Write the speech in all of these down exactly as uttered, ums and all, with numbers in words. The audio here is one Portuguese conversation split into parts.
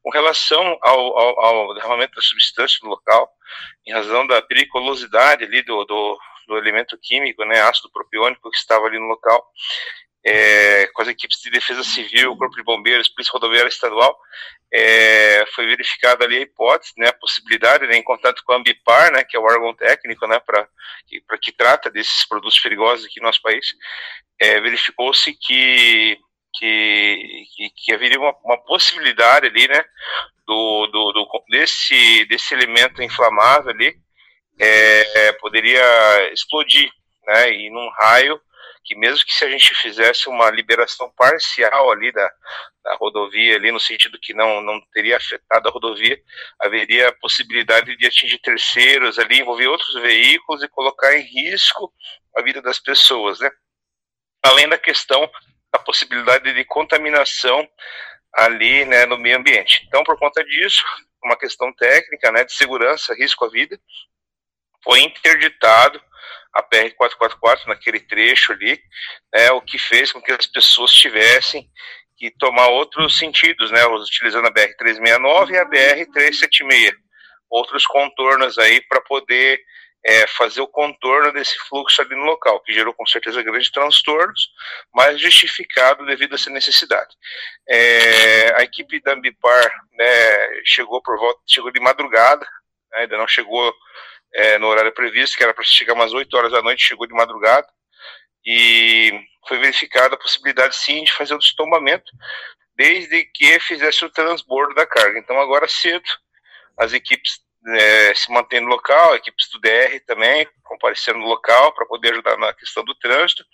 Com relação ao, ao, ao derramamento da substância no local, em razão da periculosidade ali do, do, do elemento químico, né, ácido propiônico que estava ali no local, é, com as equipes de defesa civil, corpo de bombeiros, polícia rodoviária estadual, é, foi verificada ali a hipótese, né, a possibilidade, né, em contato com a Ambipar, né, que é o órgão técnico, né, para que, que trata desses produtos perigosos aqui no nosso país, é, verificou-se que, que, que, que haveria uma, uma possibilidade ali, né, do, do, do, desse, desse elemento inflamável ali, é, poderia explodir, né, e num raio que mesmo que se a gente fizesse uma liberação parcial ali da, da rodovia, ali no sentido que não, não teria afetado a rodovia, haveria a possibilidade de atingir terceiros ali, envolver outros veículos e colocar em risco a vida das pessoas, né? Além da questão da possibilidade de contaminação ali, né, no meio ambiente. Então, por conta disso, uma questão técnica, né, de segurança, risco à vida, foi interditado a P R quatrocentos e quarenta e quatro naquele trecho ali, né, o que fez com que as pessoas tivessem que tomar outros sentidos, né, utilizando a B R trezentos e sessenta e nove e a B R trezentos e setenta e seis, outros contornos aí para poder é, fazer o contorno desse fluxo ali no local, que gerou com certeza grandes transtornos, mas justificado devido a essa necessidade. É, a equipe da Ambipar, né, chegou por volta, chegou de madrugada, né, ainda não chegou É, no horário previsto, que era para chegar umas oito horas da noite, chegou de madrugada, e foi verificada a possibilidade, sim, de fazer o destombamento, desde que fizesse o transbordo da carga. Então, agora cedo, as equipes é, se mantêm no local, equipes do D R também, comparecendo no local para poder ajudar na questão do trânsito,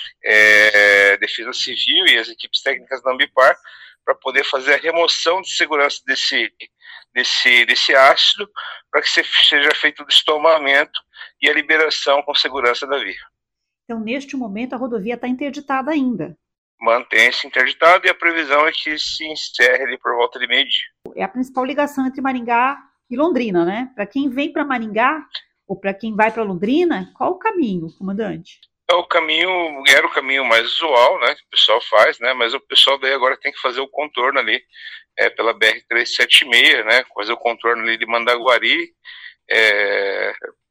é, Defesa Civil e as equipes técnicas da Ambipar, para poder fazer a remoção de segurança desse, desse, desse ácido, para que seja feito o destombamento e a liberação com segurança da via. Então, neste momento, a rodovia está interditada ainda. Mantém-se interditada e a previsão é que se encerre ali por volta de meio-dia. É a principal ligação entre Maringá e Londrina, né? Para quem vem para Maringá ou para quem vai para Londrina, qual o caminho, comandante? É o caminho, era o caminho mais usual, né, que o pessoal faz, né, mas o pessoal daí agora tem que fazer o contorno ali, é, pela B R trezentos e setenta e seis, né, fazer o contorno ali de Mandaguari, é,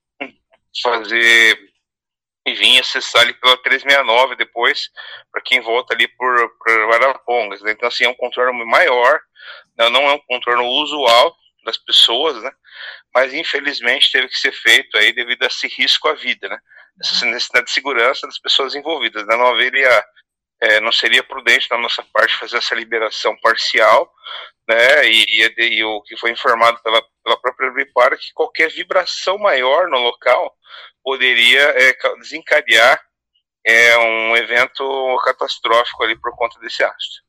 fazer e vir acessar ali pela trezentos e sessenta e nove depois, para quem volta ali por, por Arapongas, né, então assim, é um contorno maior, não, não é um contorno usual das pessoas, né, mas infelizmente teve que ser feito aí devido a esse risco à vida, né, essa necessidade de segurança das pessoas envolvidas, né? Não haveria, é, não seria prudente da nossa parte fazer essa liberação parcial, né? E, e, e o que foi informado pela, pela própria Ambipar é que qualquer vibração maior no local poderia é, desencadear é, um evento catastrófico ali por conta desse ácido.